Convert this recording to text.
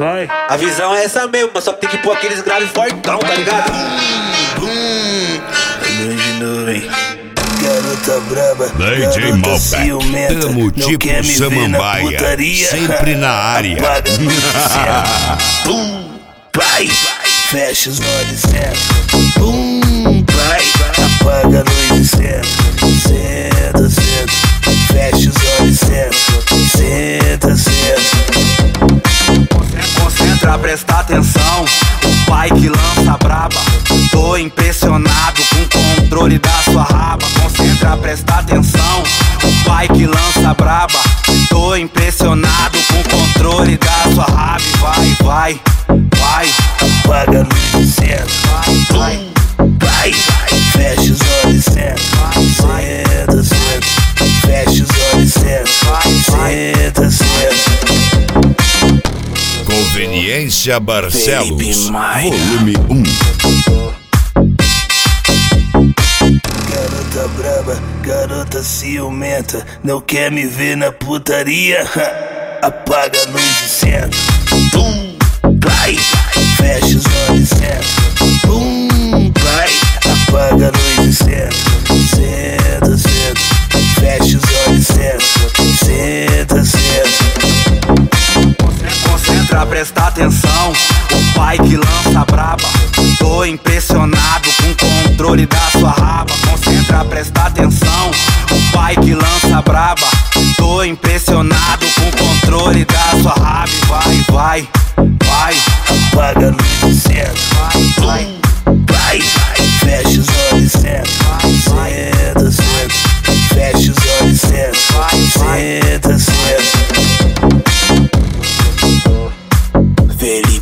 vai. A visão é essa mesmo, mas só que tem que pôr aqueles graves fortão, tá ligado? Grande nuvem. Garota braba, DJ garota ciumenta, tamo não tipo quer me ver na Samambaia, putaria. sempre na área. Apaga a luz e senta. Bum, vai, fecha os olhos e senta. Bum, vai, apaga a luz e senta. Senta, senta, fecha os olhos e senta. Senta, senta. Concentra, presta atenção. O pai que lança braba. Tô impressionado com o controle da sua raba. Concentra, presta atenção. O pai que lança braba. Tô impressionado com o controle da sua raba. Vai, vai, vai. Apaga a luz e senta. Vai, vai, fecha os olhos e senta. Senta, senta, fecha os olhos e senta. Senta, senta. Conveniência Barcelos, Felipe Maia. volume 1. Garota braba, garota ciumenta, não quer me ver na putaria. Apaga a luz e senta. Bum, vai, fecha os olhos e senta. Bum, vai, apaga a luz e senta. Senta, senta, fecha os olhos e senta. Senta, senta. concentra, presta atenção. O pai que lança braba. Tô impressionado com o controle da sua raba. Concentra, presta atenção. O pai que lança braba. Tô impressionado com o controle da sua raba. Vai, vai, vai. Apaga a luz e senta. Vai, vai, fecha os olhos e senta. Senta, senta, fecha os olhos e senta. Senta, senta. Felipe